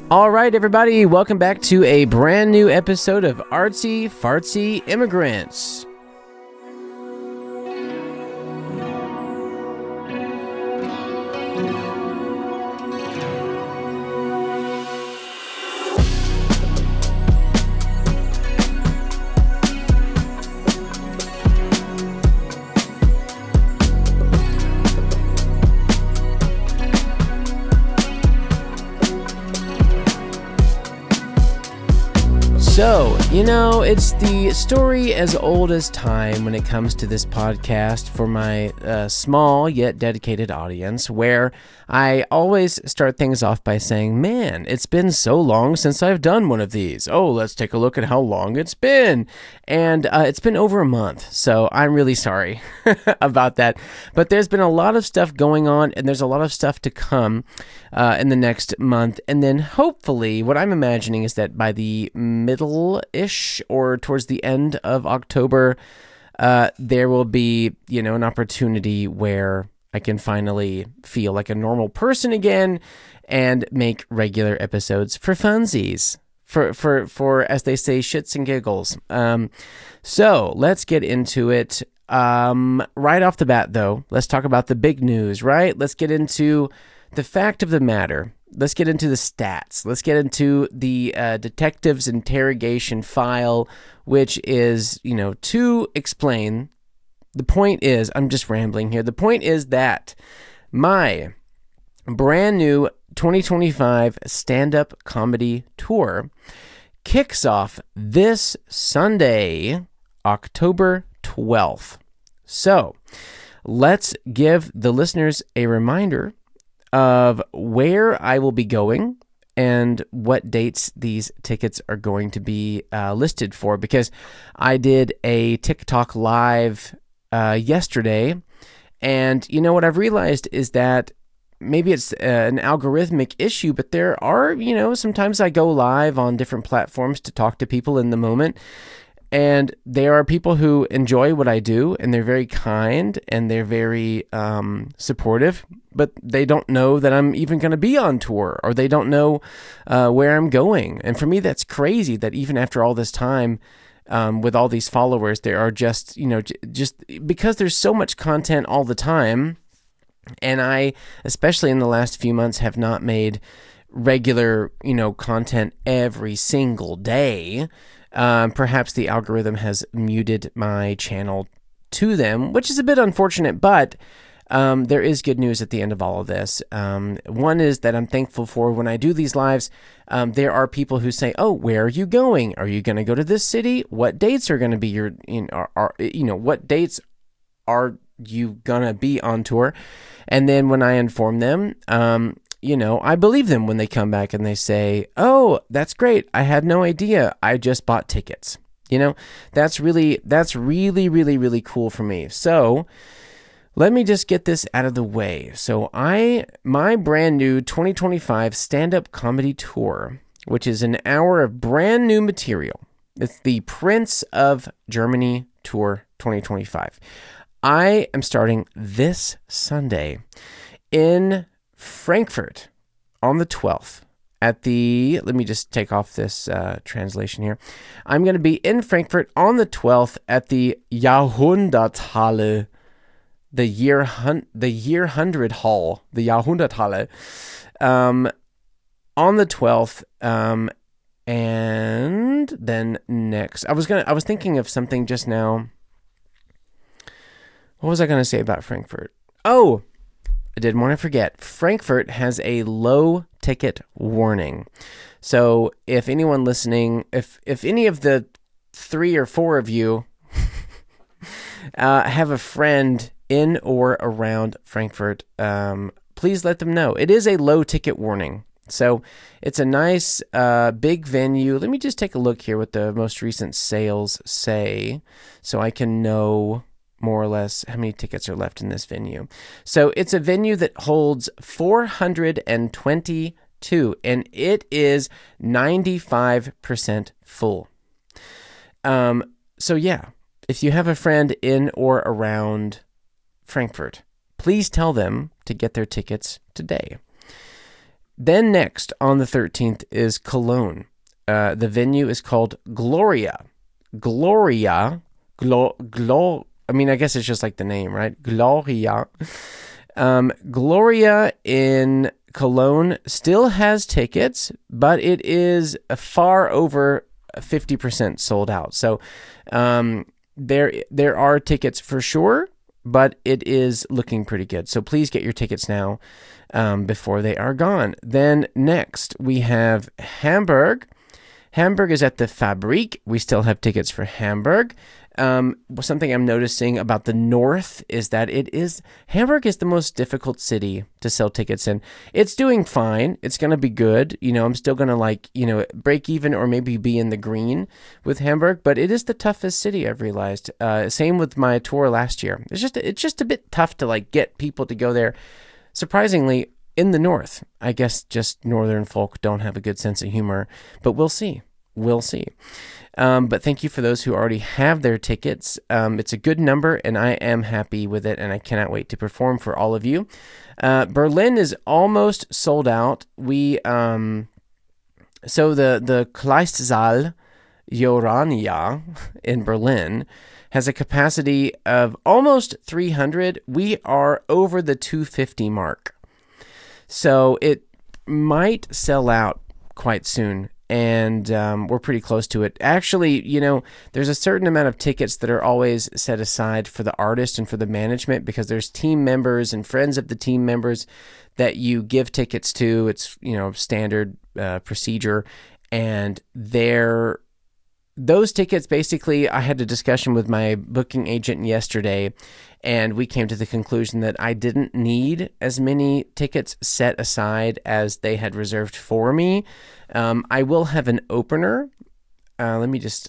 All right, everybody, welcome back to a brand new episode of Artsy Fartsy Immigrants. So, it's the story as old as time when it comes to this podcast for my small yet dedicated audience, where I always start things off by saying, man, it's been so long since I've done one of these. Oh, let's take a look at how long it's been. And it's been over a month, so I'm really sorry about that. But there's been a lot of stuff going on, and there's a lot of stuff to come in the next month. And then hopefully, what I'm imagining is that by the middle-ish or towards the end of October, there will be, an opportunity where I can finally feel like a normal person again and make regular episodes for funsies, for as they say, shits and giggles. So let's get into it. Right off the bat, though, let's talk about the big news, right? Let's get into the fact of the matter. Let's get into the stats. Let's get into the detective's interrogation file, which is, to explain. The point is, I'm just rambling here. The point is that my brand new 2025 stand-up comedy tour kicks off this Sunday, October 12th. So let's give the listeners a reminder of where I will be going and what dates these tickets are going to be listed for, because I did a TikTok live yesterday, and what I've realized is that maybe it's an algorithmic issue, but there are, sometimes I go live on different platforms to talk to people in the moment, and there are people who enjoy what I do, and they're very kind, and they're very supportive, but they don't know that I'm even going to be on tour, or they don't know where I'm going. And for me, that's crazy that even after all this time, with all these followers, there are just because there's so much content all the time, and I, especially in the last few months, have not made regular, content every single day. Perhaps the algorithm has muted my channel to them, which is a bit unfortunate, but there is good news at the end of all of this. One is that I'm thankful for when I do these lives, there are people who say, oh, where are you going? Are you going to go to this city? What dates are going to be what dates are you going to be on tour? And then when I inform them, I believe them when they come back and they say, oh, that's great. I had no idea. I just bought tickets. That's really, really, really cool for me. So let me just get this out of the way. So my brand new 2025 stand-up comedy tour, which is an hour of brand new material. It's the Prince of Germany Tour 2025. I am starting this Sunday in Frankfurt on the 12th let me just take off this translation here. I'm going to be in Frankfurt on the 12th at the Jahrhunderthalle, the year 100 hall, the Jahrhunderthalle, on the 12th, and then next, I was thinking of something just now. What was I going to say about Frankfurt? Oh, I didn't want to forget. Frankfurt has a low ticket warning. So if anyone listening, if any of the 3 or 4 of you have a friend in or around Frankfurt, please let them know. It is a low ticket warning. So it's a nice big venue. Let me just take a look here what the most recent sales say so I can know more or less how many tickets are left in this venue. So it's a venue that holds 422, and it is 95% full. So yeah, if you have a friend in or around Frankfurt, please tell them to get their tickets today. Then next on the 13th is Cologne. The venue is called Gloria. Gloria, I mean, I guess it's just like the name, right? Gloria. Gloria in Cologne still has tickets, but it is far over 50% sold out. So there are tickets for sure, but it is looking pretty good. So please get your tickets now before they are gone. Then next we have Hamburg. Hamburg is at the Fabrik. We still have tickets for Hamburg. Something I'm noticing about the north is that Hamburg is the most difficult city to sell tickets in. It's doing fine. It's going to be good. I'm still going to break even or maybe be in the green with Hamburg, but it is the toughest city, I've realized. Same with my tour last year. It's just a bit tough to get people to go there. Surprisingly, in the north, I guess just northern folk don't have a good sense of humor, but we'll see. But thank you for those who already have their tickets. It's a good number, and I am happy with it, and I cannot wait to perform for all of you. Berlin is almost sold out. So the Kleistsaal Jorania in Berlin has a capacity of almost 300. We are over the 250 mark. So it might sell out quite soon. And we're pretty close to it. Actually, there's a certain amount of tickets that are always set aside for the artist and for the management because there's team members and friends of the team members that you give tickets to. It's, standard procedure. And those tickets, basically, I had a discussion with my booking agent yesterday, and we came to the conclusion that I didn't need as many tickets set aside as they had reserved for me. I will have an opener. Let me just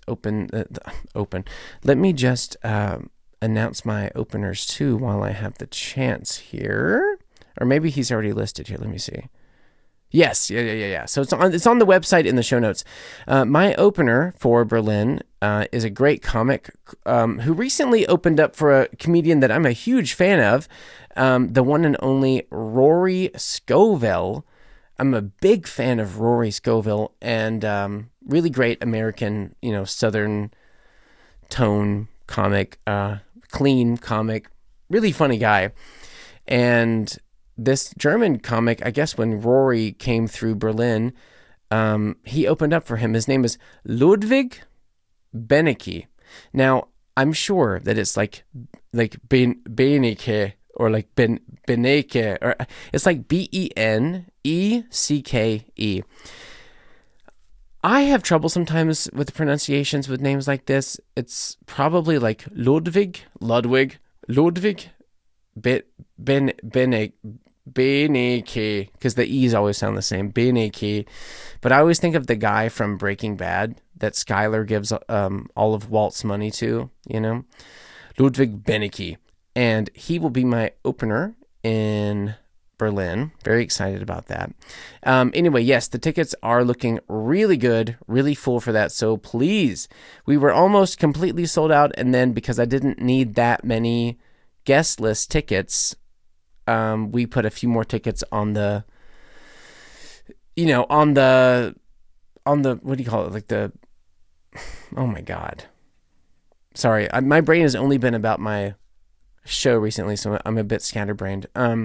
Let me just announce my openers too while I have the chance here. Or maybe he's already listed here. Let me see. Yes, yeah. So it's on the website in the show notes. My opener for Berlin is a great comic who recently opened up for a comedian that I'm a huge fan of, the one and only Rory Scovel. I'm a big fan of Rory Scovel, and really great American, Southern tone comic, clean comic, really funny guy. And this German comic, I guess when Rory came through Berlin, he opened up for him. His name is Ludwig Benecke. Now, I'm sure that it's like Benecke or like Benecke, or it's like Benecke. I have trouble sometimes with the pronunciations with names like this. It's probably like Ludwig, Benecke, because the E's always sound the same, Benecke. But I always think of the guy from Breaking Bad that Skyler gives all of Walt's money to, Ludwig Benecke. And he will be my opener in Berlin. Very excited about that. Anyway, yes, the tickets are looking really good, really full for that. So please, we were almost completely sold out. And then because I didn't need that many guest list tickets, we put a few more tickets on the what do you call it? Like the, oh my God. Sorry, my brain has only been about my show recently, so I'm a bit scatterbrained.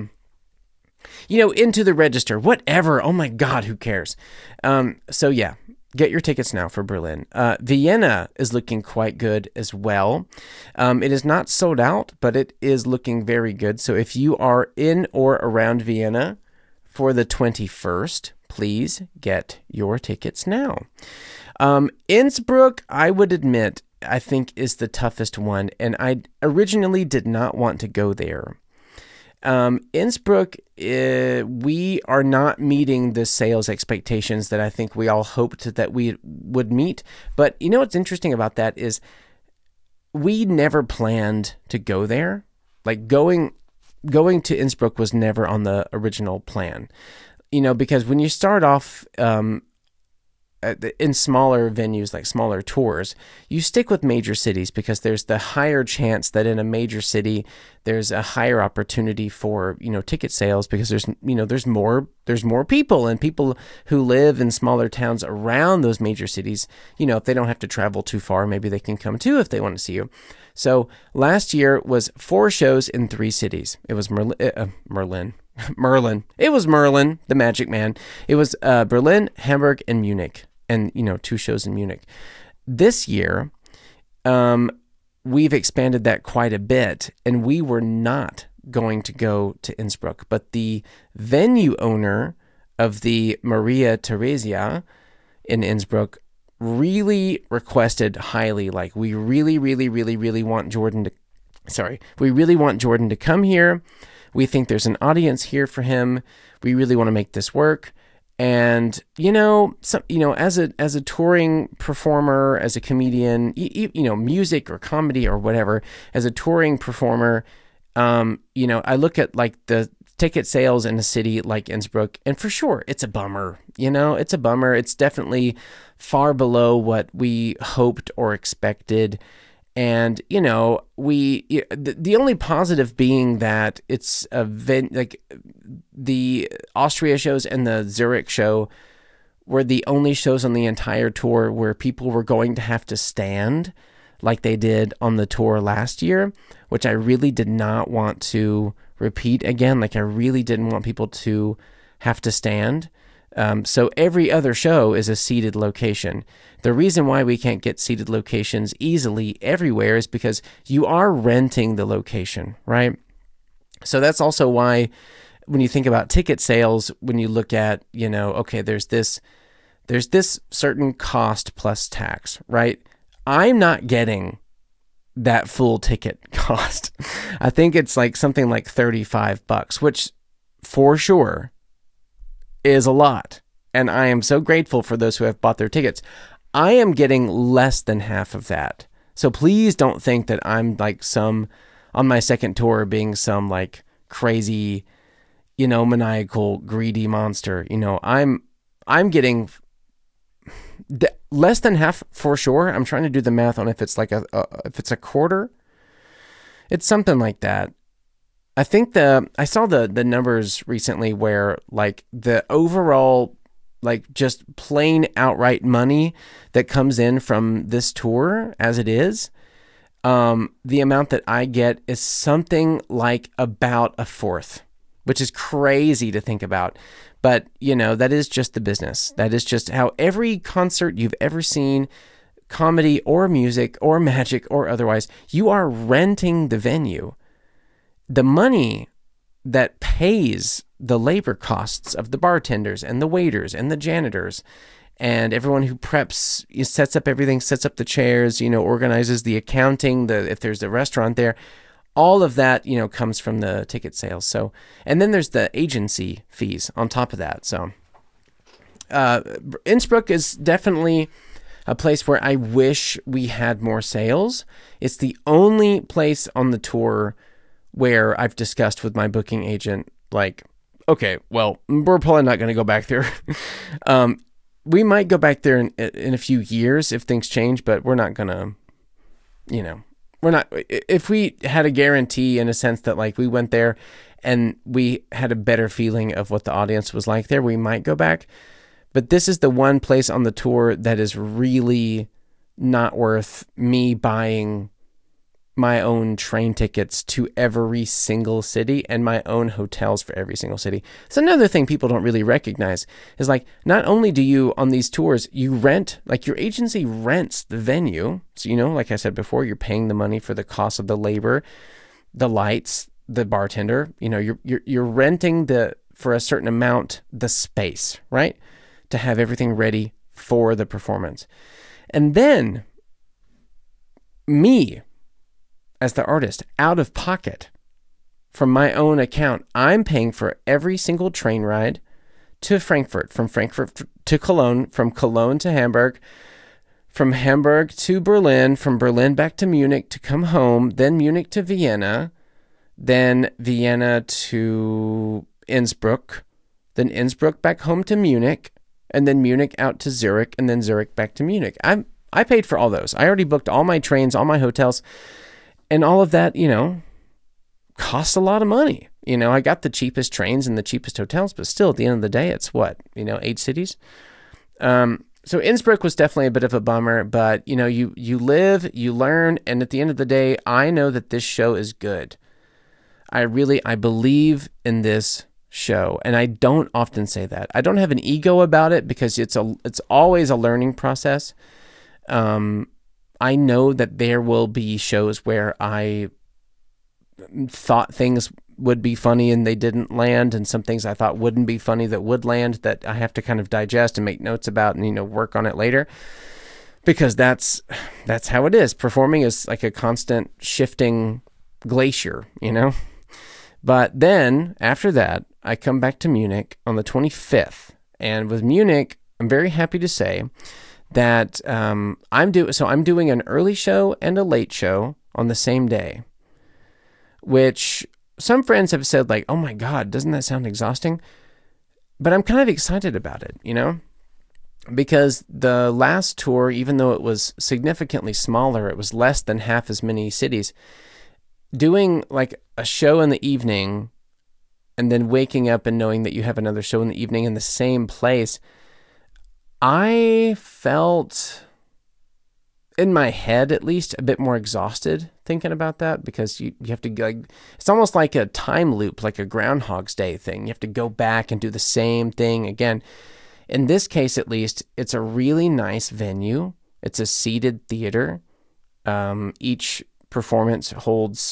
Into the register, whatever. Oh my God, who cares? So yeah, get your tickets now for Berlin. Vienna is looking quite good as well. It is not sold out, but it is looking very good. So if you are in or around Vienna for the 21st, please get your tickets now. Innsbruck, I would admit, I think is the toughest one, and I originally did not want to go there. Innsbruck, we are not meeting the sales expectations that I think we all hoped that we would meet. But what's interesting about that is we never planned to go there. Like going to Innsbruck was never on the original plan. Because when you start off in smaller venues, like smaller tours, you stick with major cities because there's the higher chance that in a major city there's a higher opportunity for, ticket sales, because there's more people, and people who live in smaller towns around those major cities, if they don't have to travel too far, maybe they can come too if they want to see you. So last year was 4 shows in 3 cities. It was Merlin. It was Merlin, the Magic Man. It was Berlin, Hamburg, and Munich, and 2 shows in Munich. This year, we've expanded that quite a bit, and we were not going to go to Innsbruck, but the venue owner of the Maria Theresia in Innsbruck really requested highly, like, we really, really, really, really want Jordan to come here. We think there's an audience here for him. We really want to make this work. And, as a touring performer, as a comedian, music or comedy or whatever, as a touring performer, I look at like the ticket sales in a city like Innsbruck, and for sure, it's a bummer. It's a bummer. It's definitely far below what we hoped or expected. And, the only positive being that it's like the Austria shows and the Zurich show were the only shows on the entire tour where people were going to have to stand like they did on the tour last year, which I really did not want to repeat again. Like, I really didn't want people to have to stand. So every other show is a seated location. The reason why we can't get seated locations easily everywhere is because you are renting the location, right? So that's also why when you think about ticket sales, when you look at, okay, there's this certain cost plus tax, right? I'm not getting that full ticket cost. I think it's like something like $35, which for sure is a lot. And I am so grateful for those who have bought their tickets. I am getting less than half of that. So please don't think that I'm like on my second tour being some like crazy, maniacal, greedy monster. I'm getting less than half for sure. I'm trying to do the math on if it's like if it's a quarter. It's something like that. I think I saw the numbers recently where like the overall, like just plain outright money that comes in from this tour as it is, the amount that I get is something like about a fourth, which is crazy to think about. But, that is just the business. That is just how every concert you've ever seen, comedy or music or magic or otherwise, you are renting the venue. The money that pays the labor costs of the bartenders and the waiters and the janitors and everyone who preps, sets up everything, sets up the chairs, organizes the accounting, if there's a restaurant there, all of that, comes from the ticket sales. So, and then there's the agency fees on top of that. So, Innsbruck is definitely a place where I wish we had more sales. It's the only place on the tour where I've discussed with my booking agent, like, okay, well, we're probably not going to go back there. We might go back there in a few years if things change, but we're not going to, we're not, if we had a guarantee in a sense that like we went there and we had a better feeling of what the audience was like there, we might go back. But this is the one place on the tour that is really not worth me buying my own train tickets to every single city and my own hotels for every single city. It's another thing people don't really recognize is like, not only do you on these tours, you rent, like your agency rents the venue. So, like I said before, you're paying the money for the cost of the labor, the lights, the bartender, you're renting for a certain amount, the space, right? To have everything ready for the performance. And then me, as the artist, out of pocket, from my own account, I'm paying for every single train ride to Frankfurt, from Frankfurt to Cologne, from Cologne to Hamburg, from Hamburg to Berlin, from Berlin back to Munich to come home, then Munich to Vienna, then Vienna to Innsbruck, then Innsbruck back home to Munich, and then Munich out to Zurich, and then Zurich back to Munich. I paid for all those. I already booked all my trains, all my hotels, and all of that, costs a lot of money. I got the cheapest trains and the cheapest hotels, but still at the end of the day, it's what, 8 cities. So Innsbruck was definitely a bit of a bummer, but you live, you learn, and at the end of the day, I know that this show is good. I believe in this show, and I don't often say that. I don't have an ego about it because it's always a learning process. I know that there will be shows where I thought things would be funny and they didn't land, and some things I thought wouldn't be funny that would land, that I have to kind of digest and make notes about and work on it later, because that's how it is. Performing is like a constant shifting glacier, But then after that, I come back to Munich on the 25th, and with Munich, I'm very happy to say that I'm doing an early show and a late show on the same day, which some friends have said, like, oh my God, doesn't that sound exhausting? But I'm kind of excited about it, because the last tour, even though it was significantly smaller, it was less than half as many cities, doing like a show in the evening and then waking up and knowing that you have another show in the evening in the same place, I felt, in my head at least, a bit more exhausted thinking about that, because you have to, like, it's almost like a time loop, like a Groundhog's Day thing. You have to go back and do the same thing again. In this case, at least, it's a really nice venue. It's a seated theater. Each performance holds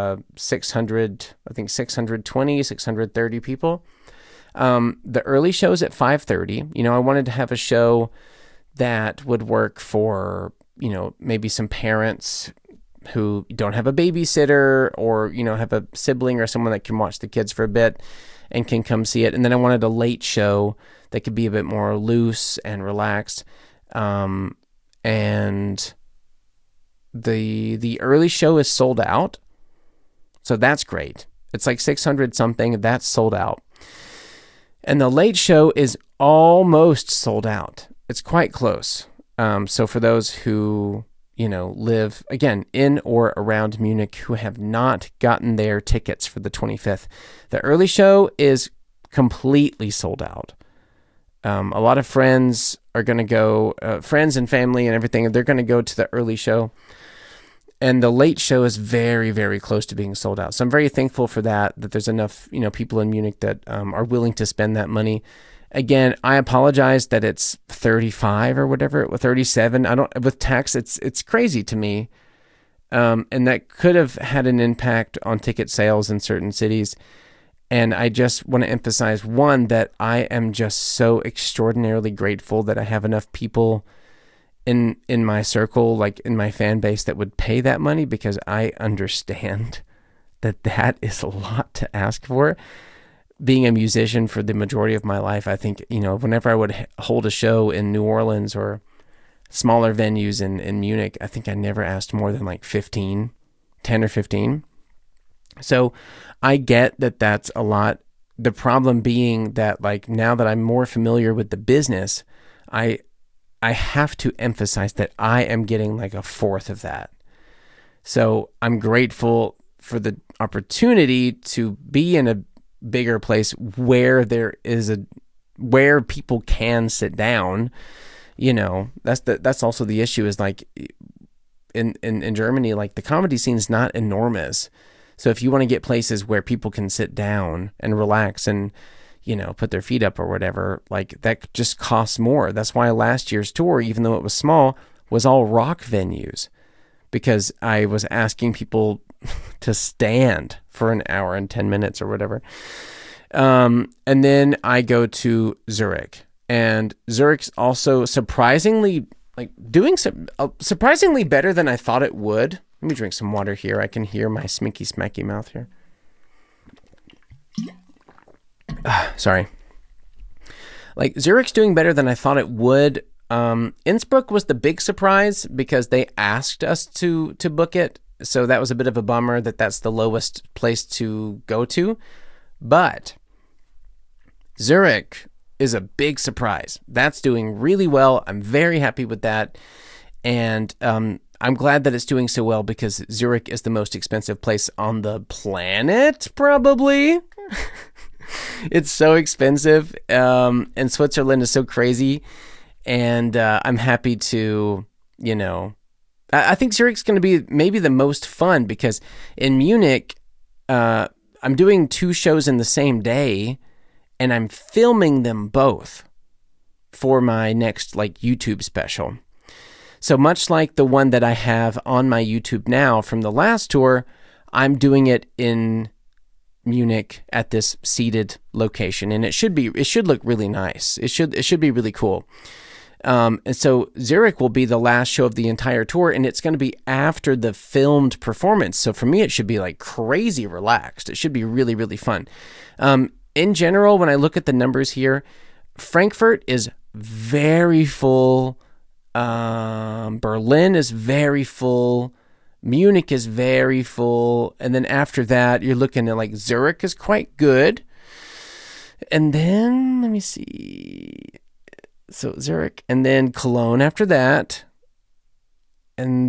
620, 630 people. The early show's at 5:30. I wanted to have a show that would work for, maybe some parents who don't have a babysitter, or, have a sibling or someone that can watch the kids for a bit and can come see it. And then I wanted a late show that could be a bit more loose and relaxed. And the early show is sold out. So that's great. It's like 600 something. That's sold out. And the late show is almost sold out. It's quite close. So for those who, live, again, in or around Munich, who have not gotten their tickets for the 25th, the early show is completely sold out. A lot of friends are going to go, friends and family and everything, they're going to go to the early show. And the late show is very, very close to being sold out. So I'm very thankful for that there's enough, people in Munich that are willing to spend that money. Again, I apologize that it's 35 or whatever, 37. With tax, it's crazy to me. And that could have had an impact on ticket sales in certain cities. And I just want to emphasize, one, that I am just so extraordinarily grateful that I have enough people in my circle, like in my fan base, that would pay that money, because I understand that is a lot to ask for. Being a musician for the majority of my life, I think, whenever I would hold a show in New Orleans or smaller venues in Munich, I think I never asked more than like 10 or 15. So I get that that's a lot. The problem being that, like, now that I'm more familiar with the business, I have to emphasize that I am getting like a fourth of that. So I'm grateful for the opportunity to be in a bigger place where where people can sit down. That's also the issue, is like in Germany, like the comedy scene is not enormous. So if you want to get places where people can sit down and relax and, put their feet up or whatever, like that just costs more. That's why last year's tour, even though it was small, was all rock venues, because I was asking people to stand for an hour and 10 minutes or whatever. And then I go to Zurich, and Zurich's also surprisingly better than I thought it would. Let me drink some water here. I can hear my sminky smacky mouth here. Sorry. Like, Zurich's doing better than I thought it would. Innsbruck was the big surprise because they asked us to book it. So that was a bit of a bummer that that's the lowest place to go to. But Zurich is a big surprise. That's doing really well. I'm very happy with that. And I'm glad that it's doing so well because Zurich is the most expensive place on the planet, probably. It's so expensive. And Switzerland is so crazy. And I'm happy to, I think Zurich's going to be maybe the most fun because in Munich, I'm doing 2 shows in the same day and I'm filming them both for my next YouTube special. So much like the one that I have on my YouTube now from the last tour, I'm doing it in Munich at this seated location, and it should look really nice. It should be really cool. And so Zurich will be the last show of the entire tour, and it's going to be after the filmed performance. So for me, it should be crazy relaxed. It should be really, really fun. In general, when I look at the numbers here, Frankfurt is very full. Berlin is very full. Munich is very full. And then after that, you're looking at Zurich is quite good. And then, let me see. So Zurich, and then Cologne after that. And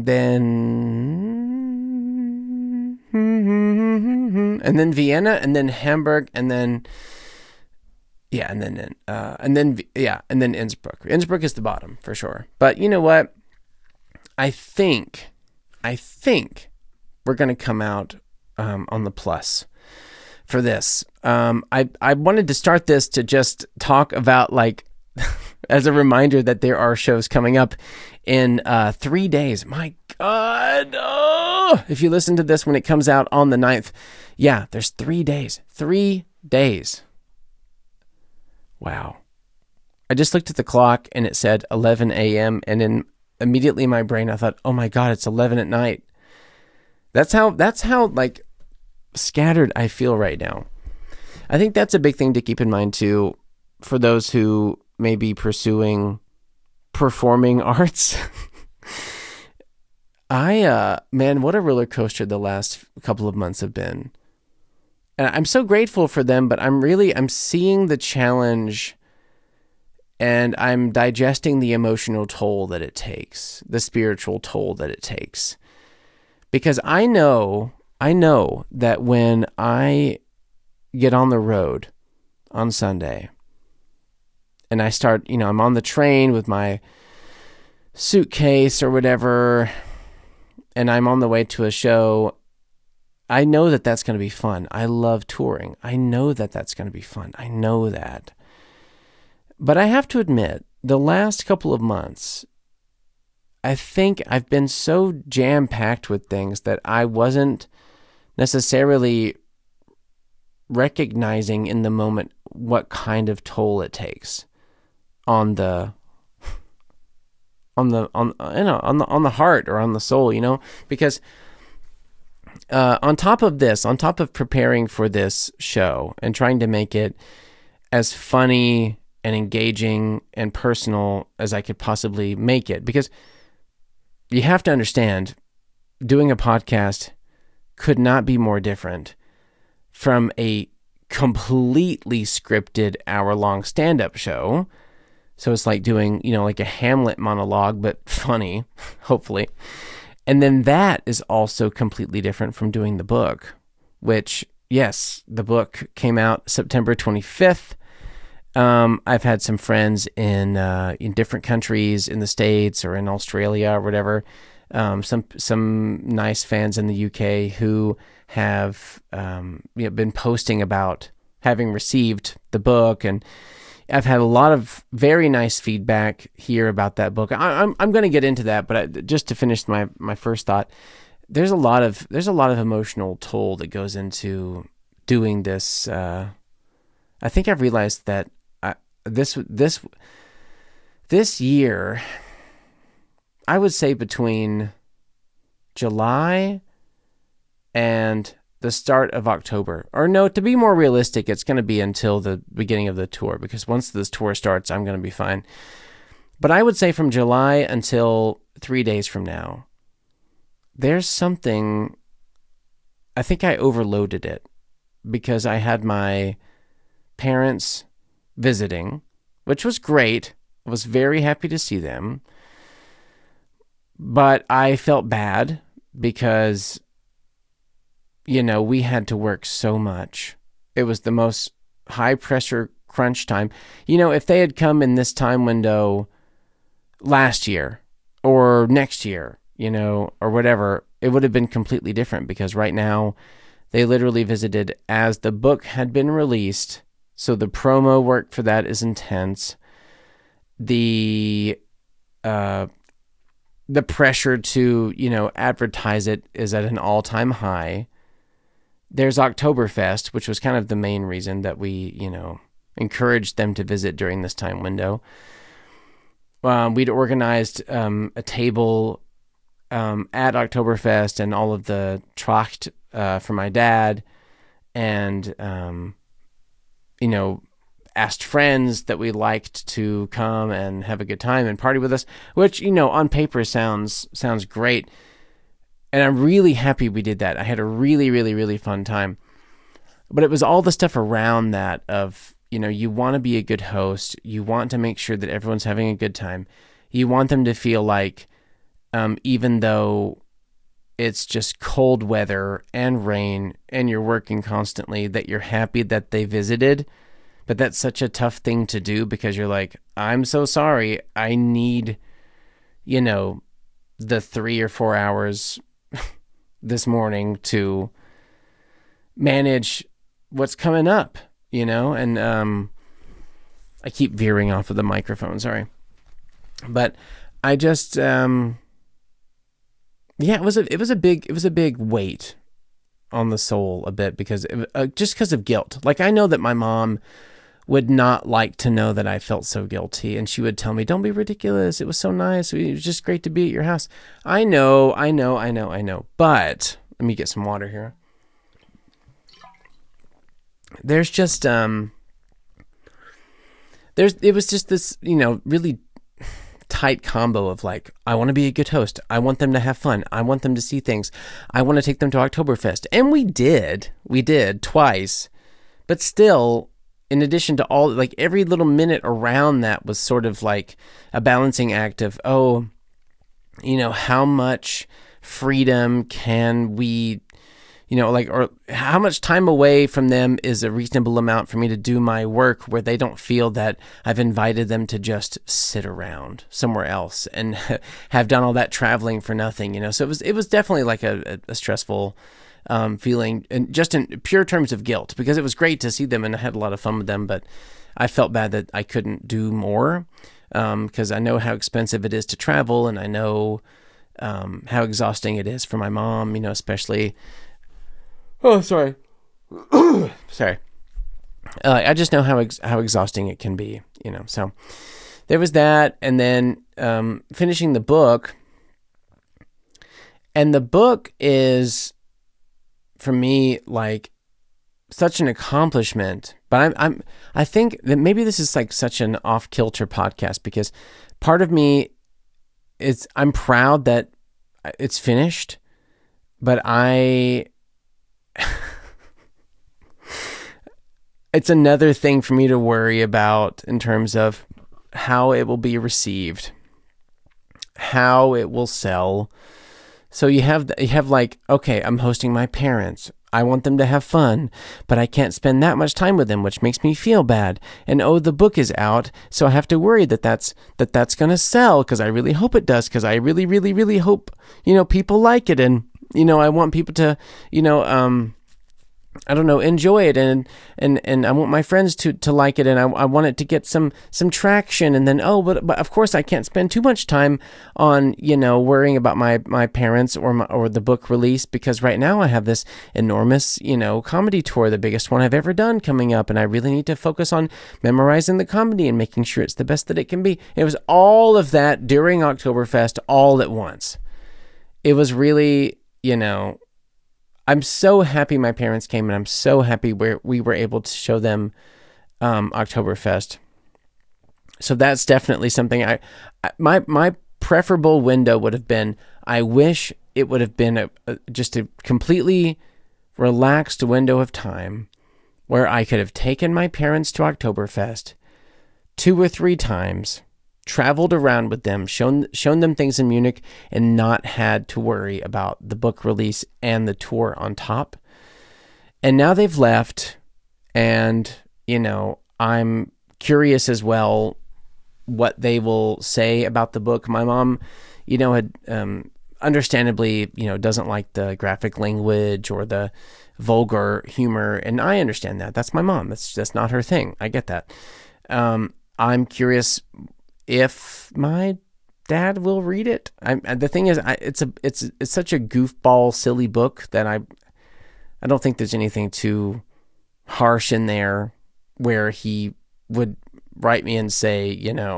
then Vienna, and then Hamburg, and then and then Innsbruck. Innsbruck is the bottom for sure. But you know what? I think we're going to come out on the plus for this. I wanted to start this to just talk about as a reminder that there are shows coming up in 3 days. My God. Oh, if you listen to this when it comes out on the 9th, there's 3 days. 3 days. Wow. I just looked at the clock and it said 11 a.m. and then immediately in my brain I thought, oh my God, it's 11 at night. That's how scattered I feel right now. I think that's a big thing to keep in mind too for those who may be pursuing performing arts. Man, what a roller coaster the last couple of months have been. And I'm so grateful for them, but I'm seeing the challenge and I'm digesting the emotional toll that it takes, the spiritual toll that it takes. Because I know that when I get on the road on Sunday and I start, I'm on the train with my suitcase or whatever, and I'm on the way to a show, I know that that's going to be fun. I love touring. I know that that's going to be fun. I know that. But I have to admit, the last couple of months, I think I've been so jam-packed with things that I wasn't necessarily recognizing in the moment what kind of toll it takes on the heart or on the soul, because on top of preparing for this show and trying to make it as funny and engaging and personal as I could possibly make it, because you have to understand, doing a podcast could not be more different from a completely scripted hour-long stand-up show. So it's like doing, like a Hamlet monologue, but funny, hopefully. And then that is also completely different from doing the book, which, yes, the book came out September 25th. I've had some friends in different countries, in the States or in Australia or whatever, some nice fans in the UK who have been posting about having received the book, and I've had a lot of very nice feedback here about that book. I'm going to get into that, but just to finish my first thought, there's a lot of emotional toll that goes into doing this. I think I've realized that this year, I would say between July and the start of October, or no, to be more realistic, it's going to be until the beginning of the tour, because once this tour starts, I'm going to be fine. But I would say from July until 3 days from now, there's something, I think I overloaded it because I had my parents visiting which was great. I was very happy to see them. But I felt bad because, we had to work so much. It was the most high pressure crunch time. If they had come in this time window last year or next year, or whatever, it would have been completely different, because right now they literally visited as the book had been released. So the promo work for that is intense. The pressure to, advertise it is at an all-time high. There's Oktoberfest, which was kind of the main reason that we, encouraged them to visit during this time window. We'd organized a table at Oktoberfest and all of the Tracht for my dad, and, asked friends that we liked to come and have a good time and party with us, which, on paper sounds great. And I'm really happy we did that. I had a really, really, really fun time. But it was all the stuff around that of, you want to be a good host. You want to make sure that everyone's having a good time. You want them to feel like, even though it's just cold weather and rain and you're working constantly, that you're happy that they visited. But that's such a tough thing to do, because you're like, I'm so sorry. I need, the 3 or 4 hours this morning to manage what's coming up, and I keep veering off of the microphone, sorry. But I just, it was a big weight on the soul a bit, because just because of guilt. Like, I know that my mom would not like to know that I felt so guilty, and she would tell me, don't be ridiculous. It was so nice. It was just great to be at your house. I know. But let me get some water here. There's just, it was just this, really tight combo of like, I want to be a good host. I want them to have fun. I want them to see things. I want to take them to Oktoberfest. And we did twice, but still, in addition to all, like, every little minute around that was sort of like a balancing act of, how much freedom can we, or how much time away from them is a reasonable amount for me to do my work where they don't feel that I've invited them to just sit around somewhere else and have done all that traveling for nothing, So it was definitely like a stressful feeling, and just in pure terms of guilt, because it was great to see them and I had a lot of fun with them, but I felt bad that I couldn't do more, because I know how expensive it is to travel, and I know how exhausting it is for my mom, especially. Oh, sorry. Sorry. I just know how exhausting it can be, So there was that, and then finishing the book, and the book is, for me, like, such an accomplishment. But I think that maybe this is like such an off-kilter podcast, because part of me is, I'm proud that it's finished, but it's another thing for me to worry about in terms of how it will be received, how it will sell. So you have like, okay, I'm hosting my parents. I want them to have fun, but I can't spend that much time with them, which makes me feel bad. And the book is out, so I have to worry that's going to sell, because I really hope it does, because I really, really, really hope, people like it, and, I want people to, I don't know, enjoy it, and I want my friends to like it, and I want it to get some traction, and then, but of course I can't spend too much time on, worrying about my parents or the book release, because right now I have this enormous, comedy tour, the biggest one I've ever done, coming up, and I really need to focus on memorizing the comedy and making sure it's the best that it can be. It was all of that during Oktoberfest all at once. It was really, I'm so happy my parents came, and I'm so happy we were able to show them Oktoberfest. So that's definitely something my preferable window would have been, I wish it would have been just a completely relaxed window of time where I could have taken my parents to Oktoberfest, 2 or 3 times, traveled around with them, shown them things in Munich, and not had to worry about the book release and the tour on top. And now they've left, and, I'm curious as well what they will say about the book. My mom, had understandably, doesn't like the graphic language or the vulgar humor, and I understand that. That's my mom. That's not her thing. I get that. I'm curious if my dad will read it. The thing is, it's such a goofball, silly book that I don't think there's anything too harsh in there where he would write me and say,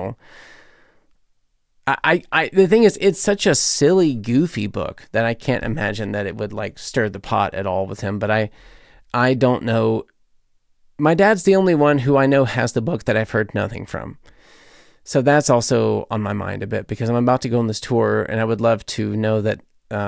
the thing is, it's such a silly, goofy book that I can't imagine that it would stir the pot at all with him. But I don't know. My dad's the only one who I know has the book that I've heard nothing from. So that's also on my mind a bit, because I'm about to go on this tour, and I would love to know that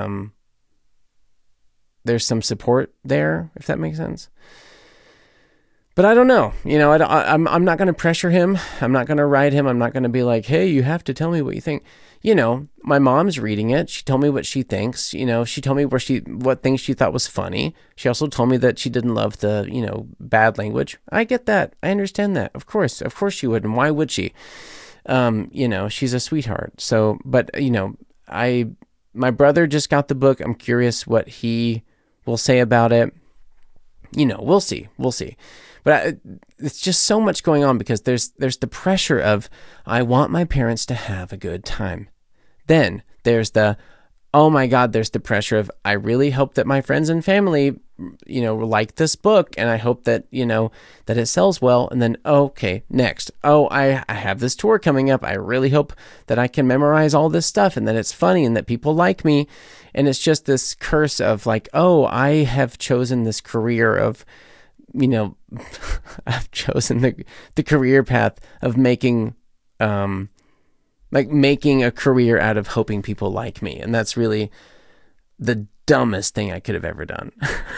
there's some support there, if that makes sense. But I don't know. I'm not going to pressure him. I'm not going to write him. I'm not going to be like, hey, you have to tell me what you think. My mom's reading it. She told me what she thinks. She told me what things she thought was funny. She also told me that she didn't love the, bad language. I get that. I understand that. Of course she would. And why would she? She's a sweetheart. So, but, my brother just got the book. I'm curious what he will say about it. We'll see. But it's just so much going on, because there's the pressure of, I want my parents to have a good time. Then there's oh my God, there's the pressure of, I really hope that my friends and family, like this book, and I hope that, that it sells well. And then, okay, next. I have this tour coming up. I really hope that I can memorize all this stuff, and that it's funny, and that people like me. And it's just this curse of I have chosen this career of, I've chosen the career path of making a career out of hoping people like me. And that's really the dumbest thing I could have ever done.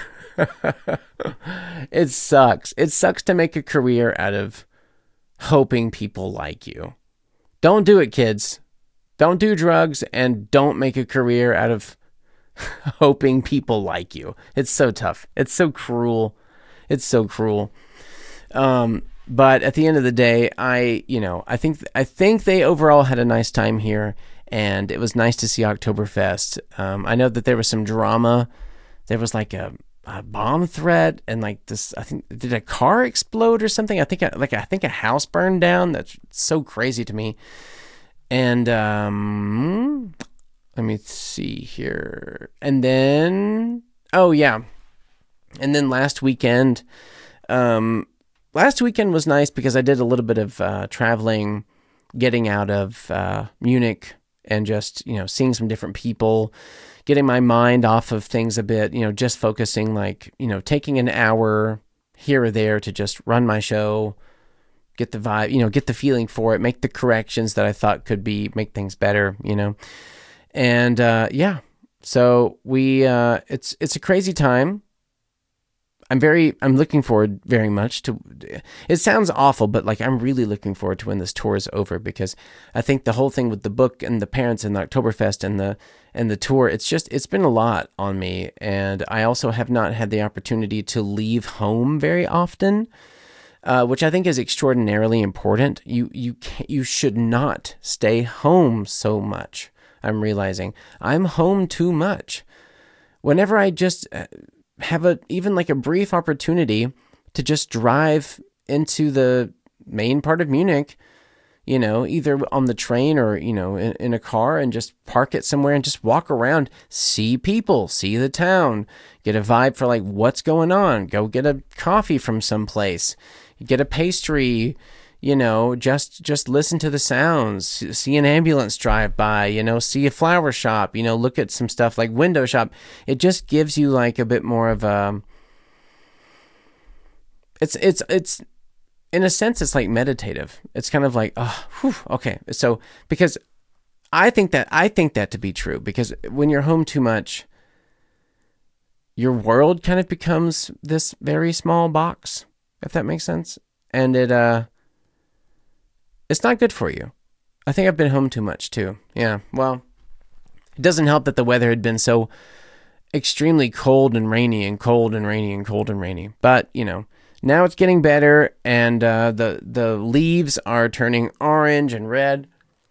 It sucks. It sucks to make a career out of hoping people like you. Don't do it, kids. Don't do drugs, and don't make a career out of hoping people like you. It's so tough. It's so cruel. It's so cruel. But at the end of the day, I think they overall had a nice time here, and it was nice to see Oktoberfest. I know that there was some drama. There was a bomb threat, and this, I think, did a car explode or something? I think a house burned down. That's so crazy to me. And let me see here. And then, and then last weekend was nice, because I did a little bit of traveling, getting out of Munich, and just, seeing some different people, getting my mind off of things a bit, just focusing, taking an hour here or there to just run my show, get the vibe, get the feeling for it, make the corrections that I thought could make things better, And so it's a crazy time. I'm looking forward very much to, it sounds awful, but I'm really looking forward to when this tour is over, because I think the whole thing with the book and the parents and the Oktoberfest and the tour, it's been a lot on me. And I also have not had the opportunity to leave home very often, which I think is extraordinarily important. You should not stay home so much. I'm realizing I'm home too much. Whenever I just have even a brief opportunity to just drive into the main part of Munich, either on the train or, in a car, and just park it somewhere and just walk around, see people, see the town, get a vibe for what's going on, go get a coffee from someplace, get a pastry, just listen to the sounds, see an ambulance drive by, see a flower shop, look at some stuff like window shop. It just gives you a bit more of a, it's in a sense, it's meditative. It's kind of okay. So, because I think that to be true, because when you're home too much, your world kind of becomes this very small box, if that makes sense. And it's not good for you. I think I've been home too much too. Yeah, well, it doesn't help that the weather had been so extremely cold and rainy and cold and rainy and cold and rainy. But, you know, now it's getting better, and the leaves are turning orange and red.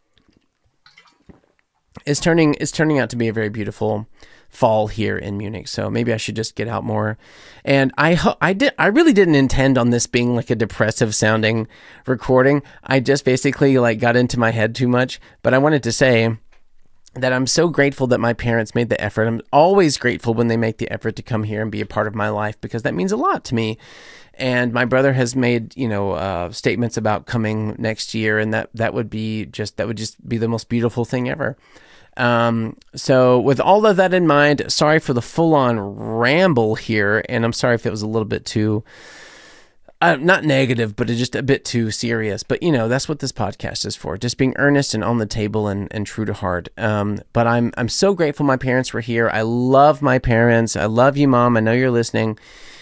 It's turning out to be a very beautiful fall here in Munich. So maybe I should just get out more. And I really didn't intend on this being like a depressive sounding recording. I just basically like got into my head too much. But I wanted to say that I'm so grateful that my parents made the effort. I'm always grateful when they make the effort to come here and be a part of my life, because that means a lot to me. And my brother has made, statements about coming next year, and that would just be the most beautiful thing ever. So with all of that in mind, sorry for the full-on ramble here, and I'm sorry if it was a little bit too, not negative, but just a bit too serious. But, that's what this podcast is for, just being earnest and on the table and true to heart. But I'm so grateful my parents were here. I love my parents. I love you, Mom. I know you're listening.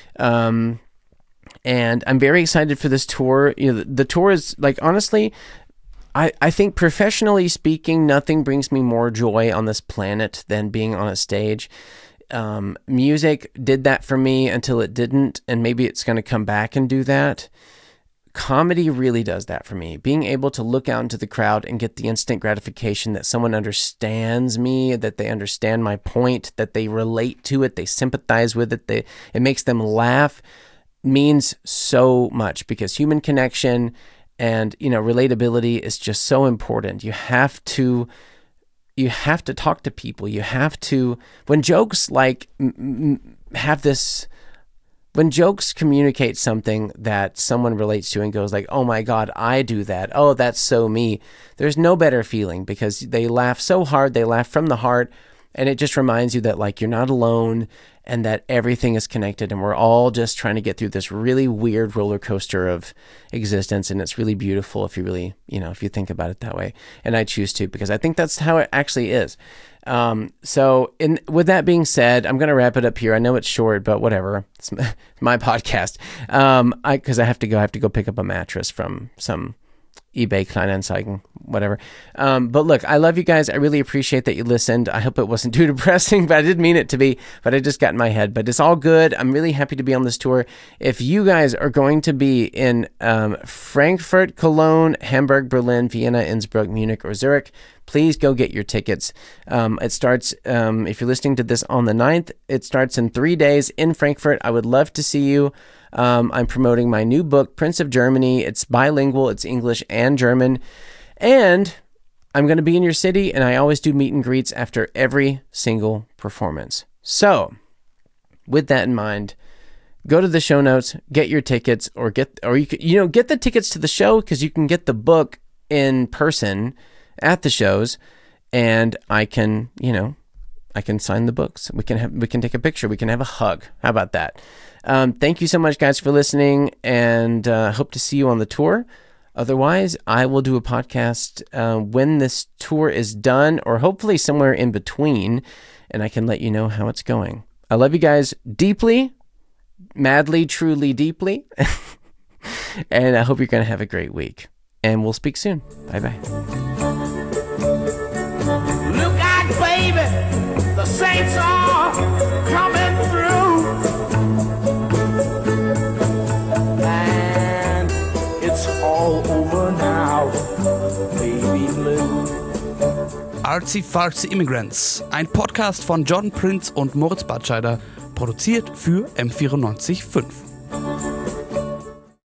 And I'm very excited for this tour. The tour is, like, honestly, I think professionally speaking, nothing brings me more joy on this planet than being on a stage. Music did that for me until it didn't, and maybe it's going to come back and do that. Comedy really does that for me. Being able to look out into the crowd and get the instant gratification that someone understands me, that they understand my point, that they relate to it, they sympathize with it, it makes them laugh, means so much, because human connection and, relatability is just so important. You have to talk to people. You have to, when jokes like when jokes communicate something that someone relates to and goes like, oh my God, I do that. Oh, that's so me. There's no better feeling, because they laugh so hard. They laugh from the heart. And it just reminds you that, like, you're not alone, and that everything is connected, and we're all just trying to get through this really weird roller coaster of existence. And it's really beautiful if you really, if you think about it that way. And I choose to, because I think that's how it actually is. So with that being said, I'm going to wrap it up here. I know it's short, but whatever. It's my podcast. Cause I have to go pick up a mattress from some eBay Kleinanzeigen, whatever. But look, I love you guys. I really appreciate that you listened. I hope it wasn't too depressing, but I didn't mean it to be, but I just got in my head. But it's all good. I'm really happy to be on this tour. If you guys are going to be in Frankfurt, Cologne, Hamburg, Berlin, Vienna, Innsbruck, Munich, or Zurich, please go get your tickets. It starts, if you're listening to this on the 9th, it starts in 3 days in Frankfurt. I would love to see you. I'm promoting my new book, Prince of Germany. It's bilingual. It's English and German. And I'm going to be in your city, and I always do meet and greets after every single performance. So, with that in mind, go to the show notes, get your tickets, get the tickets to the show, because you can get the book in person at the shows, and I can sign the books. We can take a picture. We can have a hug. How about that? Thank you so much, guys, for listening, and hope to see you on the tour. Otherwise, I will do a podcast when this tour is done, or hopefully somewhere in between, and I can let you know how it's going. I love you guys deeply, madly, truly, deeply, and I hope you're going to have a great week. And we'll speak soon. Bye-bye. Look out, baby, the saints are coming through, and it's all over now, baby blue. Artsy Fartsy Immigrants, ein Podcast von John Prinz und Moritz Batscheider, produziert für M94.5.